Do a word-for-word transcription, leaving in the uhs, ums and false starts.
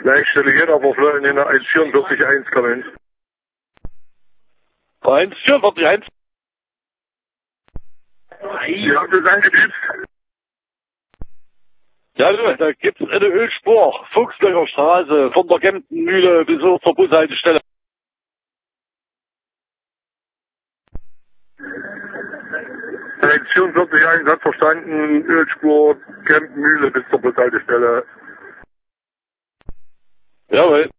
Leitstelle jeder Verflöhen in der eins vierundvierzig eins kommen. eins vierundvierzig eins. Sie haben das angebietet? Ja, du, da gibt's eine Ölspur, Fuchsböcker Straße, von der Kemptenmühle bis hoch zur Bushaltestelle. eins vierundvierzig eins hat verstanden, Ölspur, Kemptenmühle bis zur Bushaltestelle. Jawohl.